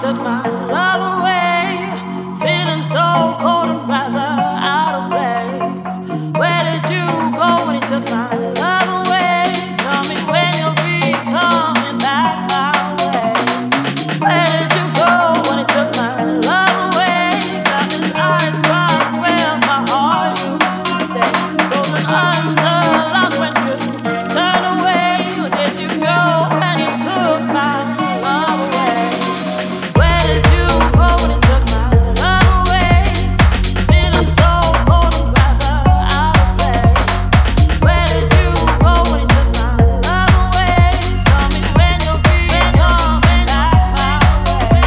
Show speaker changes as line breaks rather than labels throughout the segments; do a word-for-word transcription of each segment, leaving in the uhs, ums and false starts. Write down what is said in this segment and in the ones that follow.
took my love away. Feeling so cold and rather out of place. Where did you go when he took my love away? Tell me when you'll be coming back my way. Where did you go when he took my love away? Got this ice box where my heart used to stay. Frozen under lock when you turned away. Where did you go when he took my love away? Where did you go when he took my love away? Feeling so cold and rather out of place. Where did you go when he took my love away? Tell me when you'll be coming back my way.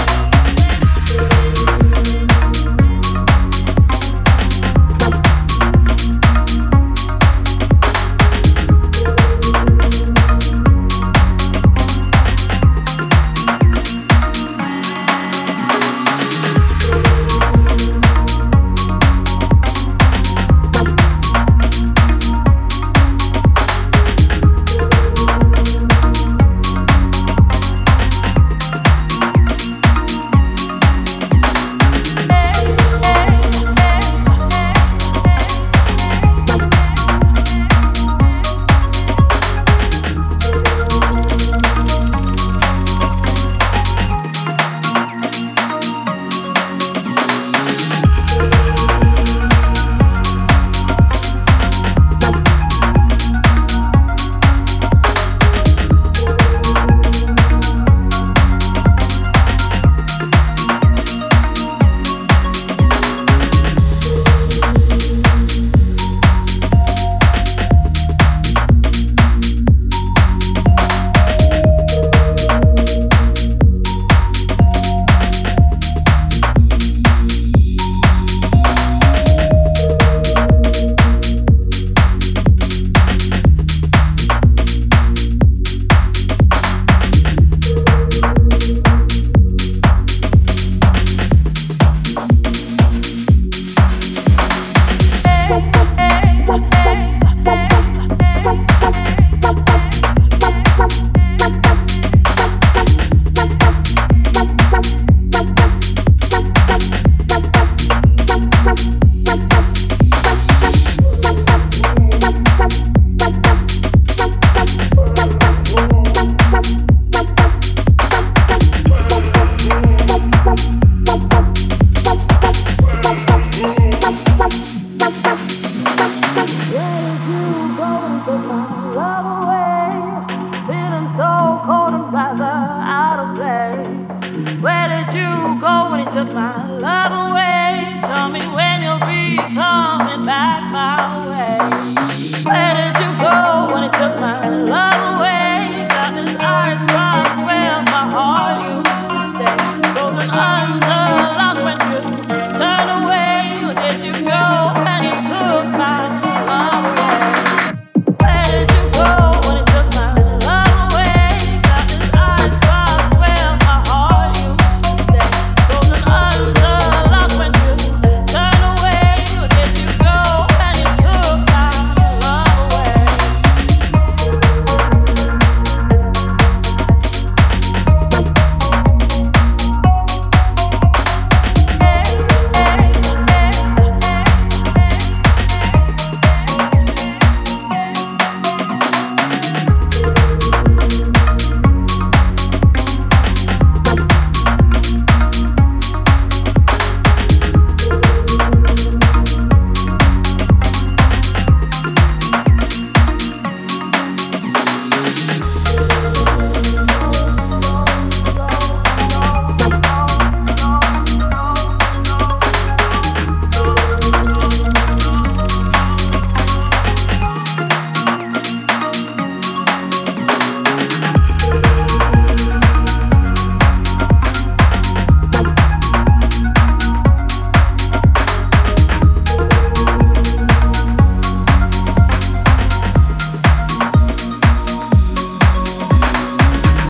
Where did you go when he took my love away? Tell me when you'll be coming back my way. Where did you go when he took my love away? Got this ice box where my heart used to stay. Frozen under